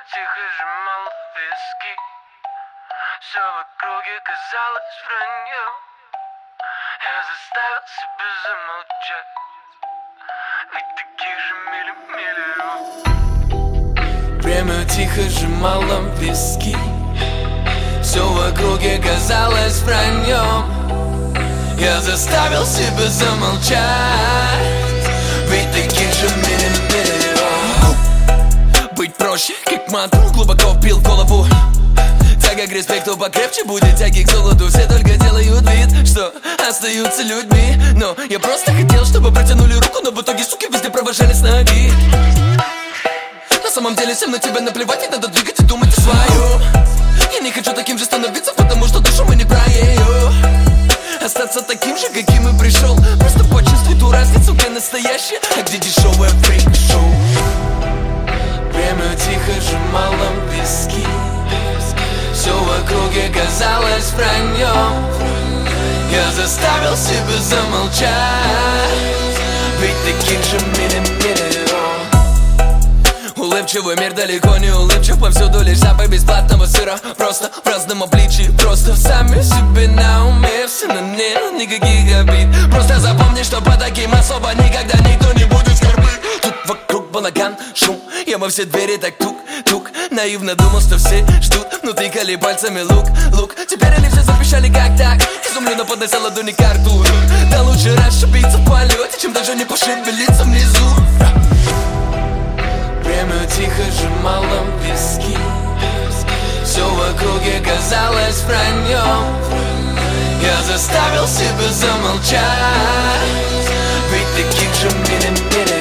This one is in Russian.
тихо сжимала виски. Все в округе казалось враньем. Я заставил себя замолчать, ведь таких же миллион. Время тихо сжимало виски. Все в округе казалось враньем. Я заставил себя замолчать, ведь таких же миллион. Быть проще, как мантру, глубоко вбил в голову. Тяга к респекту покрепче будет тяги к золоту. Все только делают вид, что остаются людьми, но я просто хотел, чтобы протянули руку, но в итоге, суки, везде провожали с ноги. На самом деле всем на тебя наплевать, и надо двигать и думать о своем. Я не хочу таким же становиться, потому что душу мы не про ее. Остаться таким же, каким и пришел. Просто почувствуй ту разницу, где настоящее, а где дешевое фрик-шоу. Время тихо сжимало виски. Все в округе казалось враньем. Я заставил себя замолчать, ведь таких же миллион. Улыбчивый мир далеко не улыбчив. Повсюду лишь запах бесплатного сыра. Просто в разном обличии, просто в сами себе на уме. Все на нет, никаких обид. Просто запомни, что по таким особо никогда никто не будет скорбить. Тут вокруг балаган, шум, я во все двери так тук-тук. Наивно думал, что все ждут, но тыкали пальцами лук. Теперь они все запищали как так. Изумленно поднося ладони к рту. Да лучше расшибиться в полете, чем даже не пошевелиться внизу. Время тихо сжимало виски. Все в округе казалось враньем. Я заставил себя замолчать, ведь таких же миллион.